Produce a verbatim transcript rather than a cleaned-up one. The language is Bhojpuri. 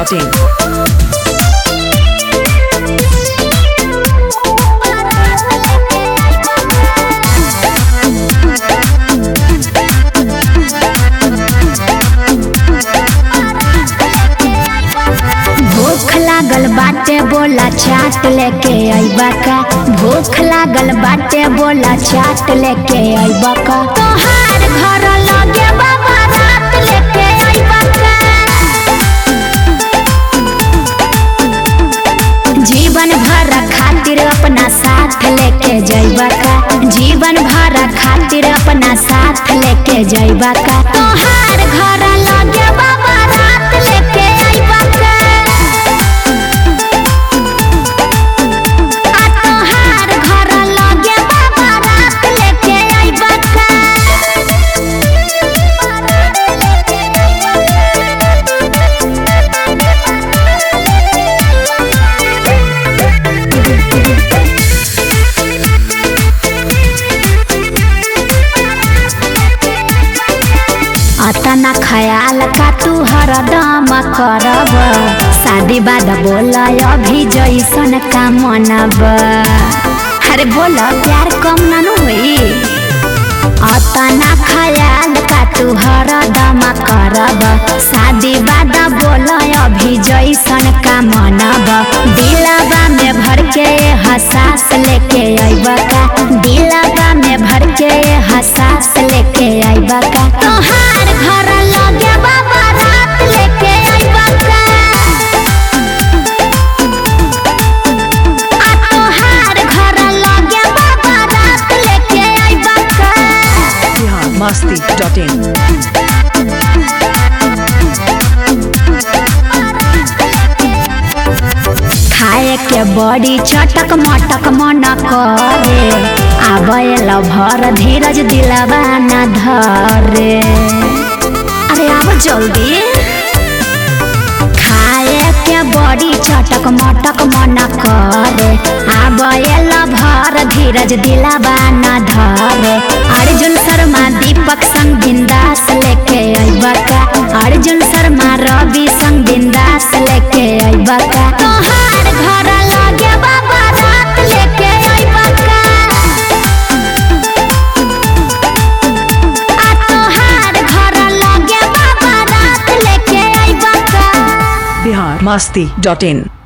Dot in. भूख लागल बाटे बोला चाट लेके आइबा का। भूख लागल बाटे बोला चाट लेके आइबा का। तोहार घर लगे बाबा रात लेके आइबा का। जीवन भर खातिर अपना साथ लेके जाइबा का। जीवन भर खातिर अपना साथ लेके जाइबा का। तोहार घर लगे बाबा रात लेके आइबा का। अतना ख्याल का तू हरदम करब। शादी बाद बोला अभी जैसन का मनब। अरे बोला प्यार कम ना हुई। अतना ख्याल का तू हरदम करब। शादी बाद बोला अभी जैसन का मनब। दिलवा में भर के हसास लेके आइबा का। दिलवा में भर के हसास लेके आइबा का। तोहार घर लगे बाबा रात लेके आइबा का। आ तोहार घर लगे बाबा रात लेके आइबा का। Bihar Masti dot in. खाए के बड़ी चटक मटक मन करे। आबेल भर धीरज दिलवा न धरे। अरे आब जल्दी। खाए के बड़ी चटक मटक मन करे। आबेल भर धीरज दिलवा न धरे। अर्जुन शर्मा दीपक संग बिंदास लेके आइबा का। अर्जुन शर्मा रवि संग बिंदास लेके आइबा का। तोहार घर लगे बाबा रात लेके आइबा का। आ तोहार घर लगे बाबा रात लेके आइबा का। बिहार मस्ती डॉट इन।